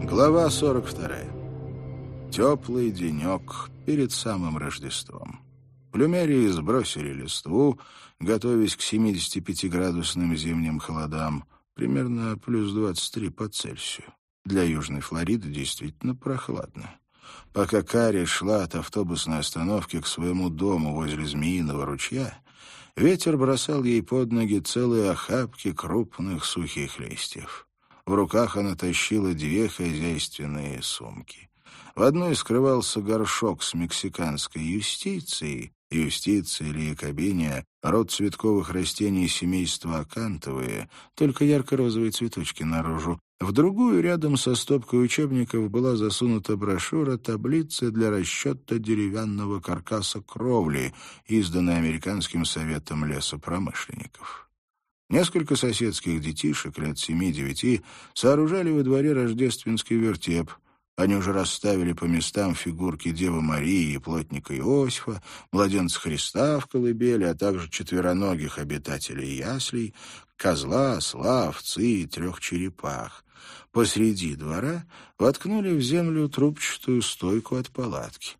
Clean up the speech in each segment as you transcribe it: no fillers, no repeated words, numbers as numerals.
Глава 42. Теплый денек перед самым Рождеством. Плюмерии сбросили листву, готовясь к 75-градусным зимним холодам, примерно плюс 23 по Цельсию. Для Южной Флориды действительно прохладно. Пока Карри шла от автобусной остановки к своему дому возле Змеиного ручья, ветер бросал ей под ноги целые охапки крупных сухих листьев. В руках она тащила 2 хозяйственные сумки. В одной скрывался горшок с мексиканской юстицией, юстиция или якобиния, род цветковых растений семейства акантовые, только ярко-розовые цветочки наружу. В другую, рядом со стопкой учебников, была засунута брошюра «Таблицы для расчета деревянного каркаса кровли», изданная Американским советом лесопромышленников. Несколько соседских детишек лет 7-9 сооружали во дворе рождественский вертеп. Они уже расставили по местам фигурки Девы Марии и плотника Иосифа, младенца Христа в колыбели, а также четвероногих обитателей яслей, козла, осла, овцы и 3 черепах. Посреди двора воткнули в землю трубчатую стойку от палатки.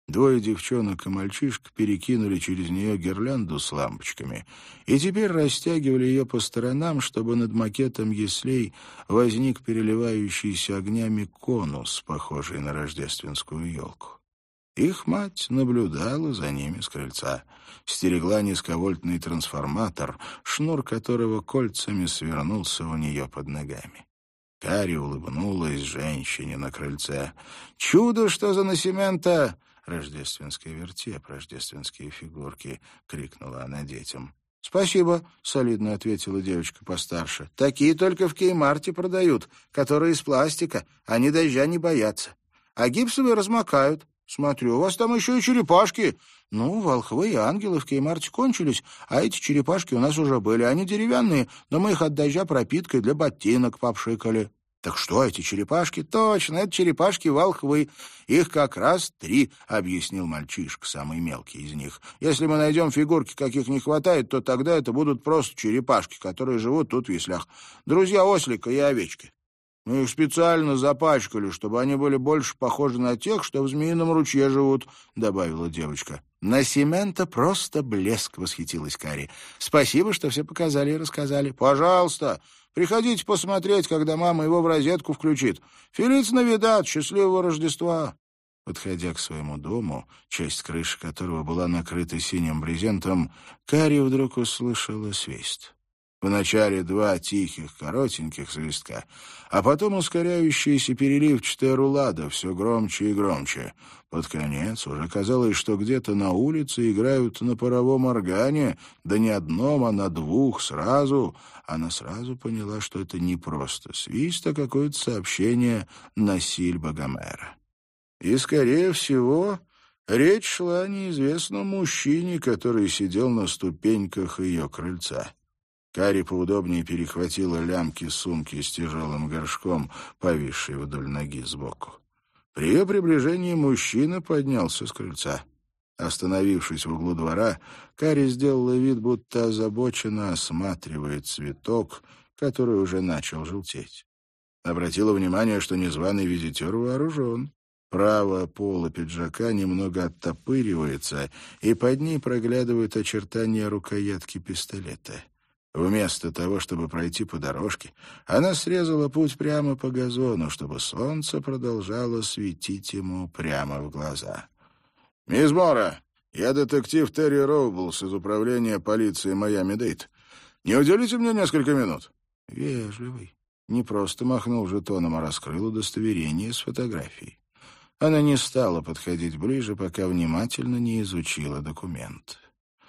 2 девчонок и мальчишка перекинули через нее гирлянду с лампочками и теперь растягивали ее по сторонам, чтобы над макетом яслей возник переливающийся огнями конус, похожий на рождественскую елку. Их мать наблюдала за ними с крыльца, стерегла низковольтный трансформатор, шнур которого кольцами свернулся у нее под ногами. Карри улыбнулась женщине на крыльце. «Чудо, что за Насимента!» «Рождественский вертеп, рождественские фигурки», — крикнула она детям. «Спасибо», — солидно ответила девочка постарше. «Такие только в Кеймарте продают, которые из пластика. Они дождя не боятся. А гипсовые размокают. Смотрю, у вас там еще и черепашки. Ну, волхвы и ангелы в Кеймарте кончились, а эти черепашки у нас уже были. Они деревянные, но мы их от дождя пропиткой для ботинок попшикали». «Так что эти черепашки?» «Точно, это черепашки-волхвы. Их как раз 3, — объяснил мальчишка, самый мелкий из них. Если мы найдем фигурки, каких не хватает, то тогда это будут просто черепашки, которые живут тут в яслях. Друзья ослика и овечки. Мы их специально запачкали, чтобы они были больше похожи на тех, что в Змеином ручье живут», — добавила девочка. «Насимента просто блеск», — восхитилась Карри. «Спасибо, что все показали и рассказали». «Пожалуйста. Приходите посмотреть, когда мама его в розетку включит. Фелиц Навидад, счастливого Рождества!» Подходя к своему дому, часть крыши которого была накрыта синим брезентом, Карри вдруг услышала свист. Вначале 2 тихих, коротеньких свистка, а потом ускоряющаяся переливчатая рулада, все громче и громче. Под конец уже казалось, что где-то на улице играют на паровом органе, да не одном, а на 2 сразу. Она сразу поняла, что это не просто свист, а какое-то сообщение Насильба Гомера. И, скорее всего, речь шла о неизвестном мужчине, который сидел на ступеньках ее крыльца. Карри поудобнее перехватила лямки сумки с тяжелым горшком, повисшей вдоль ноги сбоку. При ее приближении мужчина поднялся с крыльца. Остановившись в углу двора, Карри сделала вид, будто озабоченно осматривает цветок, который уже начал желтеть. Обратила внимание, что незваный визитер вооружен. Правая пола пиджака немного оттопыривается, и под ней проглядывают очертания рукоятки пистолета. Вместо того, чтобы пройти по дорожке, она срезала путь прямо по газону, чтобы солнце продолжало светить ему прямо в глаза. «Мисс Мора, я детектив Терри Роублс из управления полиции Майами-Дейд. Не уделите мне несколько минут?» Вежливый. Не просто махнул жетоном, а раскрыл удостоверение с фотографией. Она не стала подходить ближе, пока внимательно не изучила документ.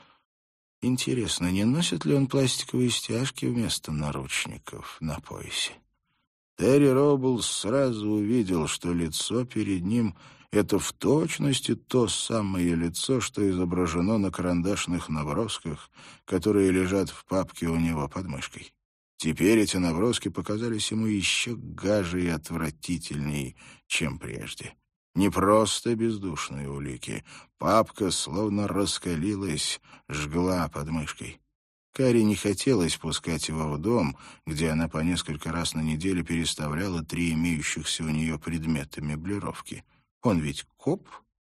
Интересно, не носит ли он пластиковые стяжки вместо наручников на поясе? Терри Роублс сразу увидел, что лицо перед ним — это в точности то самое лицо, что изображено на карандашных набросках, которые лежат в папке у него под мышкой. Теперь эти наброски показались ему еще гаже и отвратительней, чем прежде. Не просто бездушные улики. Папка словно раскалилась, жгла под мышкой. Карри не хотелось пускать его в дом, где она по несколько раз на неделю переставляла 3 имеющихся у нее предмета меблировки. Он ведь коп,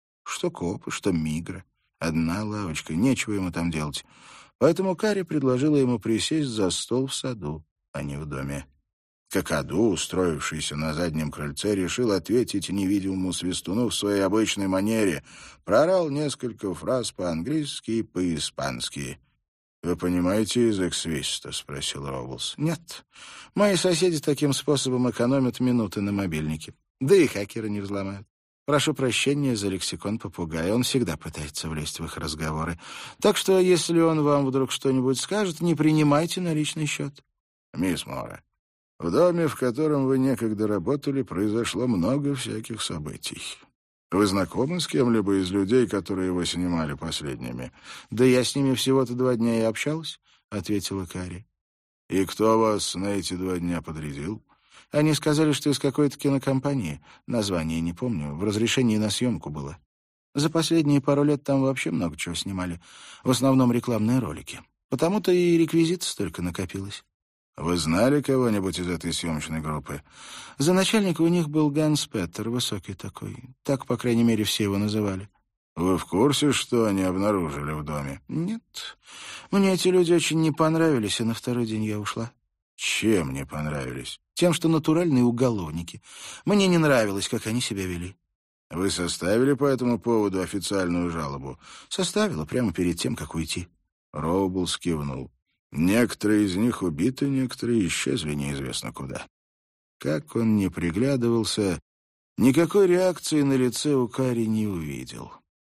что мигра. Одна лавочка, нечего ему там делать. Поэтому Карри предложила ему присесть за стол в саду, а не в доме. Какаду, устроившийся на заднем крыльце, решил ответить невидимому свистуну в своей обычной манере. Проорал несколько фраз по-английски и по-испански. «Вы понимаете язык свиста?» — спросил Роублс. «Нет. Мои соседи таким способом экономят минуты на мобильнике. Да и хакеры не взломают. Прошу прощения за лексикон попугая. Он всегда пытается влезть в их разговоры. Так что, если он вам вдруг что-нибудь скажет, не принимайте на личный счет». «Мисс Мора, в доме, в котором вы некогда работали, произошло много всяких событий. Вы знакомы с кем-либо из людей, которые его снимали последними?» «Да я с ними всего-то 2 дня и общалась», — ответила Карри. «И кто вас на эти 2 дня подрядил?» «Они сказали, что из какой-то кинокомпании. Название не помню. В разрешении на съемку было. За последние пару лет там вообще много чего снимали. В основном рекламные ролики. Потому-то и реквизит столько накопилось». «Вы знали кого-нибудь из этой съемочной группы?» «За начальника у них был Ганс Петтер, высокий такой. Так, по крайней мере, все его называли». «Вы в курсе, что они обнаружили в доме?» «Нет. Мне эти люди очень не понравились, и на 2-й день я ушла». «Чем не понравились?» «Тем, что натуральные уголовники. Мне не нравилось, как они себя вели». «Вы составили по этому поводу официальную жалобу?» «Составила прямо перед тем, как уйти». Роублс кивнул. «Некоторые из них убиты, некоторые исчезли неизвестно куда». Как он ни приглядывался, никакой реакции на лице у Карри не увидел.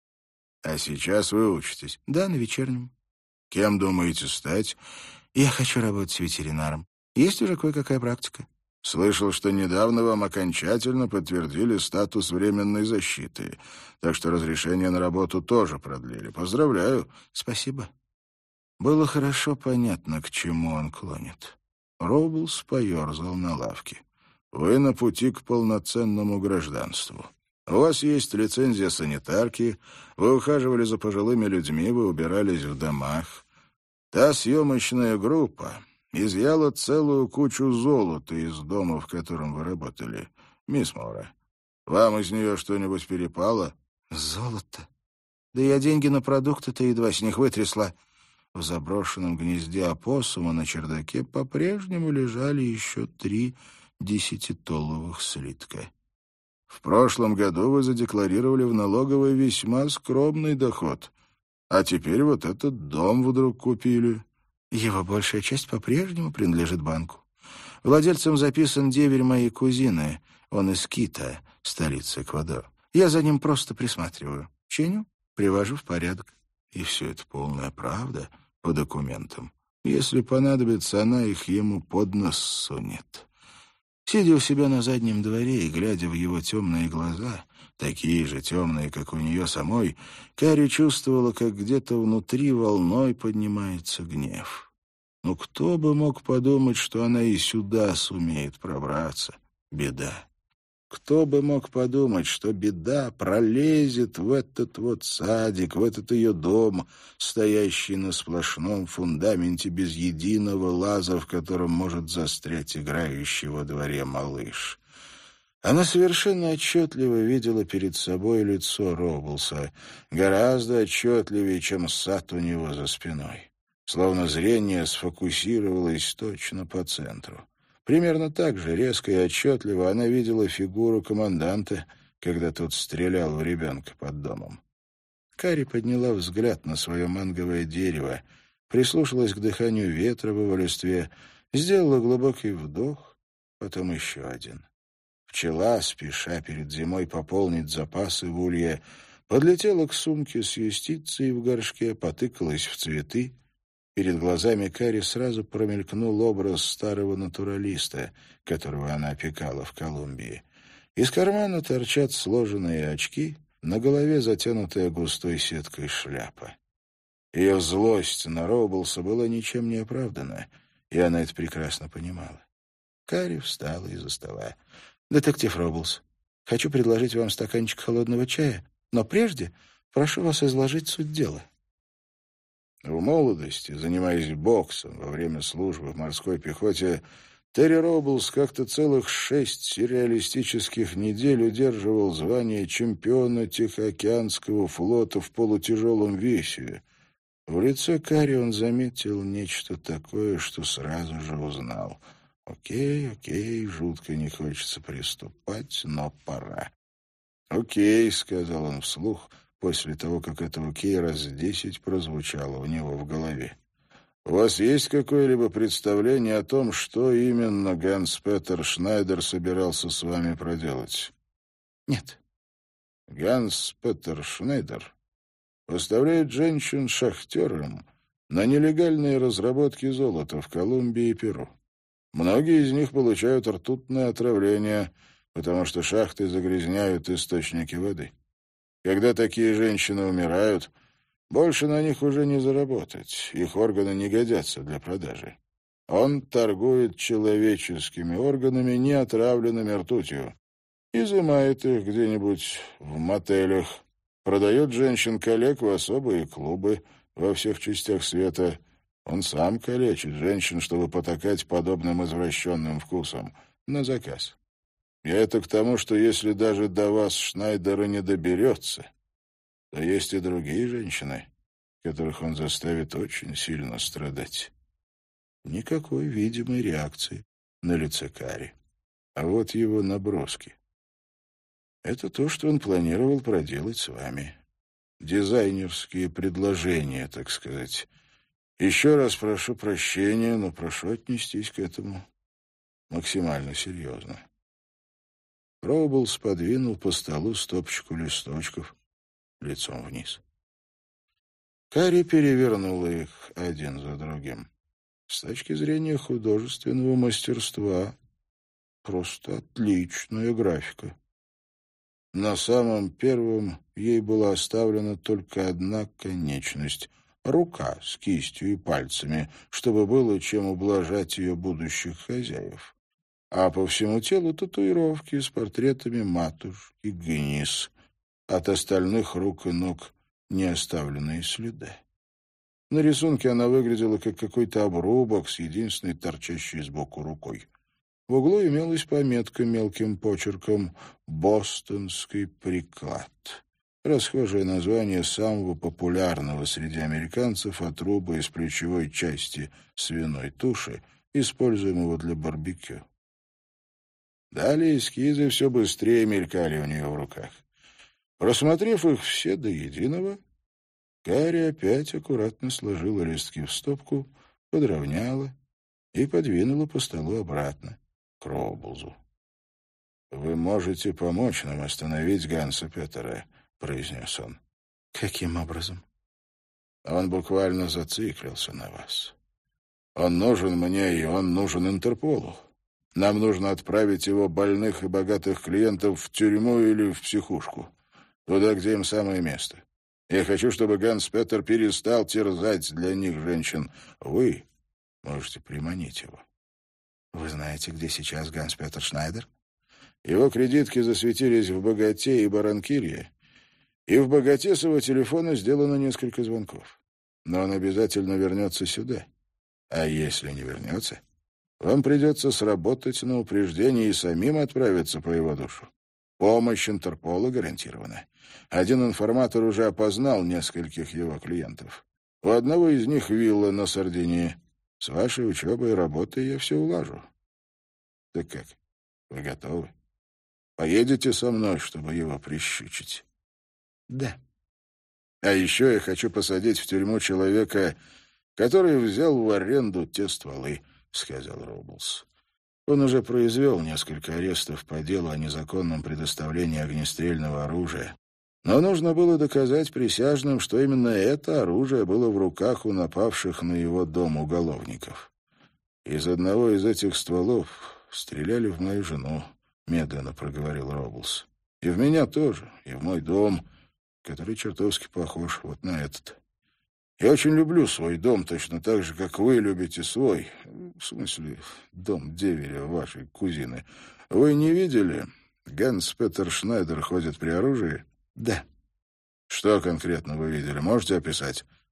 «А сейчас вы учитесь?» «Да, на вечернем». «Кем думаете стать?» «Я хочу работать ветеринаром. Есть уже кое-какая практика». «Слышал, что недавно вам окончательно подтвердили статус временной защиты, так что разрешение на работу тоже продлили. Поздравляю». «Спасибо». Было хорошо понятно, к чему он клонит. Роублс поерзал на лавке. «Вы на пути к полноценному гражданству. У вас есть лицензия санитарки, вы ухаживали за пожилыми людьми, вы убирались в домах. Та съемочная группа изъяла целую кучу золота из дома, в котором вы работали. Мисс Мора, вам из нее что-нибудь перепало?» «Золото? Да я деньги на продукты-то едва с них вытрясла». В заброшенном гнезде опоссума на чердаке по-прежнему лежали еще 3 10-толовых слитка. «В прошлом году вы задекларировали в налоговой весьма скромный доход, а теперь вот этот дом вдруг купили». «Его большая часть по-прежнему принадлежит банку. Владельцем записан деверь моей кузины. Он из Кито, столицы Эквадора. Я за ним просто присматриваю. Чиню, привожу в порядок». И все это полная правда по документам. Если понадобится, она их ему под нос сунет. Сидя у себя на заднем дворе и глядя в его темные глаза, такие же темные, как у нее самой, Карри чувствовала, как где-то внутри волной поднимается гнев. Ну, кто бы мог подумать, что она и сюда сумеет пробраться? Беда. Кто бы мог подумать, что беда пролезет в этот вот садик, в этот ее дом, стоящий на сплошном фундаменте без единого лаза, в котором может застрять играющий во дворе малыш. Она совершенно отчетливо видела перед собой лицо Роублса, гораздо отчетливее, чем сад у него за спиной. Словно зрение сфокусировалось точно по центру. Примерно так же резко и отчетливо она видела фигуру команданта, когда тот стрелял в ребенка под домом. Карри подняла взгляд на свое манговое дерево, прислушалась к дыханию ветра в его листве, сделала глубокий вдох, потом еще один. Пчела, спеша перед зимой пополнить запасы в улье, подлетела к сумке с юстицией в горшке, потыкалась в цветы. Перед глазами Карри сразу промелькнул образ старого натуралиста, которого она опекала в Колумбии. Из кармана торчат сложенные очки, на голове затянутая густой сеткой шляпа. Ее злость на Роублса была ничем не оправдана, и она это прекрасно понимала. Карри встала из-за стола. «Детектив Роублс, хочу предложить вам стаканчик холодного чая, но прежде прошу вас изложить суть дела». В молодости, занимаясь боксом во время службы в морской пехоте, Терри Роублс как-то целых 6 сюрреалистических недель удерживал звание чемпиона Тихоокеанского флота в полутяжелом весе. В лице Карри он заметил нечто такое, что сразу же узнал. Окей, жутко не хочется приступать, но пора. «Окей», — сказал он вслух, после того, как это «окей» раз 10 прозвучало у него в голове. «У вас есть какое-либо представление о том, что именно Ганс-Петер Шнайдер собирался с вами проделать?» «Нет». Ганс-Петер Шнайдер поставляет женщин шахтерам на нелегальные разработки золота в Колумбии и Перу. Многие из них получают ртутное отравление, потому что шахты загрязняют источники воды. Когда такие женщины умирают, больше на них уже не заработать, их органы не годятся для продажи. Он торгует человеческими органами, не отравленными ртутью, изымает их где-нибудь в мотелях, продает женщин-коллег в особые клубы во всех частях света. Он сам калечит женщин, чтобы потакать подобным извращенным вкусам, на заказ. И это к тому, что если даже до вас Шнайдера не доберется, то есть и другие женщины, которых он заставит очень сильно страдать. Никакой видимой реакции на лице Карри. А вот его наброски. Это то, что он планировал проделать с вами. Дизайнерские предложения, так сказать. Еще раз прошу прощения, но прошу отнестись к этому максимально серьезно. Роублс подвинул по столу стопочку листочков лицом вниз. Карри перевернул их один за другим. С точки зрения художественного мастерства, просто отличная графика. На самом первом ей была оставлена только одна конечность — рука с кистью и пальцами, чтобы было чем ублажать ее будущих хозяев. А по всему телу татуировки с портретами матушки Гнис. От остальных рук и ног не оставленные следы. На рисунке она выглядела как какой-то обрубок с единственной торчащей сбоку рукой. В углу имелась пометка мелким почерком «Бостонский приклад». Расхожее название самого популярного среди американцев отруба из плечевой части свиной туши, используемого для барбекю. Далее эскизы все быстрее мелькали у нее в руках. Просмотрев их все до единого, Карри опять аккуратно сложила листки в стопку, подровняла и подвинула по столу обратно к Роублзу. «Вы можете помочь нам остановить Ганса Петера», — произнес он. «Каким образом?» «Он буквально зациклился на вас. Он нужен мне, и он нужен Интерполу. Нам нужно отправить его больных и богатых клиентов в тюрьму или в психушку, туда, где им самое место. Я хочу, чтобы Ганс Петер перестал терзать для них женщин. Вы можете приманить его». «Вы знаете, где сейчас Ганс Петер Шнайдер?» Его кредитки засветились в «Богате» и «Барранкилье», и в «Богате» с его телефона сделано несколько звонков. Но он обязательно вернется сюда. А если не вернется, вам придется сработать на упреждение и самим отправиться по его душу. Помощь Интерпола гарантирована. Один информатор уже опознал нескольких его клиентов. У одного из них вилла на Сардинии. С вашей учебой и работой я все улажу. Так как, вы готовы? Поедете со мной, чтобы его прищучить? Да. А еще я хочу посадить в тюрьму человека, который взял в аренду те стволы, — сказал Роублс. Он уже произвел несколько арестов по делу о незаконном предоставлении огнестрельного оружия. Но нужно было доказать присяжным, что именно это оружие было в руках у напавших на его дом уголовников. Из одного из этих стволов стреляли в мою жену, — медленно проговорил Роублс. И в меня тоже, и в мой дом, который чертовски похож вот на этот. Я очень люблю свой дом, точно так же, как вы любите свой. В смысле, дом деверя вашей кузины. Вы не видели? Ганс Петер Шнайдер ходит при оружии? Да. Что конкретно вы видели? Можете описать?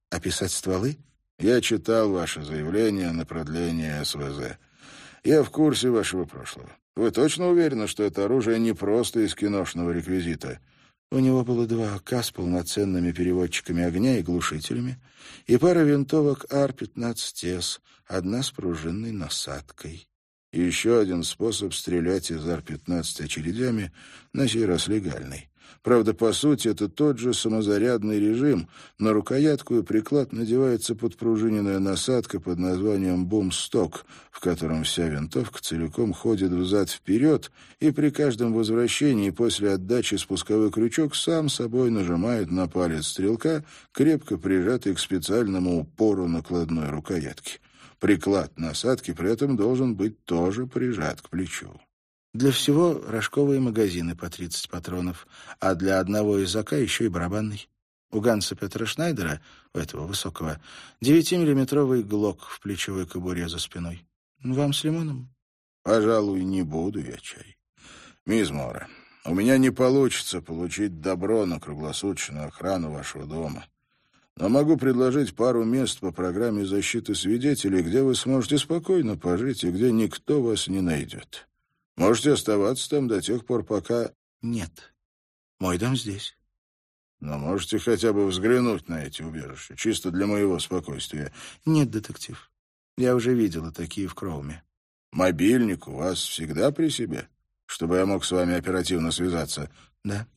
Описать стволы? Я читал ваше заявление на продление СВЗ. Я в курсе вашего прошлого. Вы точно уверены, что это оружие не просто из киношного реквизита? У него было 2 АК с полноценными переводчиками огня и глушителями, и пара винтовок Ар-15С, одна с пружинной насадкой. И еще один способ стрелять из Ар-15 очередями, на сей раз легальный. Правда, по сути, это тот же самозарядный режим. На рукоятку и приклад надевается подпружиненная насадка под названием «бумсток», в котором вся винтовка целиком ходит взад-вперед, и при каждом возвращении после отдачи спусковой крючок сам собой нажимает на палец стрелка, крепко прижатый к специальному упору накладной рукоятки. Приклад насадки при этом должен быть тоже прижат к плечу. Для всего рожковые магазины по 30 патронов, а для одного из АК еще и барабанный. У Ганса Петера Шнайдера, у этого высокого, 9-миллиметровый глок в плечевой кобуре за спиной. Вам с лимоном? Пожалуй, не буду я чай. Мисс Мора, у меня не получится получить добро на круглосуточную охрану вашего дома. Но могу предложить пару мест по программе защиты свидетелей, где вы сможете спокойно пожить и где никто вас не найдет. Можете оставаться там до тех пор, пока... Нет. Мой дом здесь. Но можете хотя бы взглянуть на эти убежища, чисто для моего спокойствия. Нет, детектив. Я уже видела такие в Кроуме. Мобильник у вас всегда при себе, чтобы я мог с вами оперативно связаться? Да.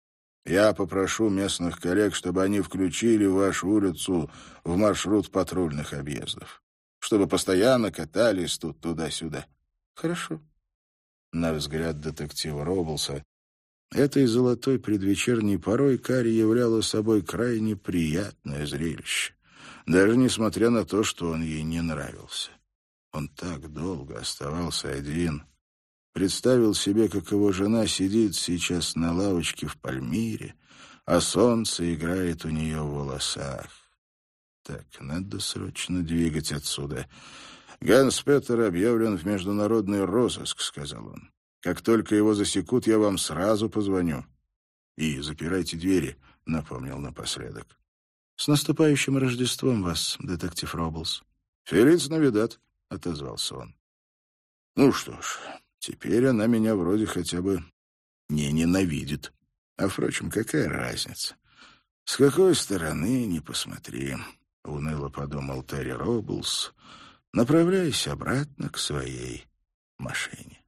Я попрошу местных коллег, чтобы они включили вашу улицу в маршрут патрульных объездов, чтобы постоянно катались тут туда-сюда. Хорошо. На взгляд детектива Роблса, этой золотой предвечерней порой Карри являла собой крайне приятное зрелище, даже несмотря на то, что он ей не нравился. Он так долго оставался один, представил себе, как его жена сидит сейчас на лавочке в Пальмире, а солнце играет у нее в волосах. Так, надо срочно двигать отсюда. «Ганс Петер объявлен в международный розыск», — сказал он. «Как только его засекут, я вам сразу позвоню». «И запирайте двери», — напомнил напоследок. «С наступающим Рождеством вас, детектив Роблс». «Фелиц Навидат», — отозвался он. «Ну что ж, теперь она меня вроде хотя бы не ненавидит. А, впрочем, какая разница? С какой стороны ни посмотри», — уныло подумал Терри Роблс, направляясь обратно к своей машине.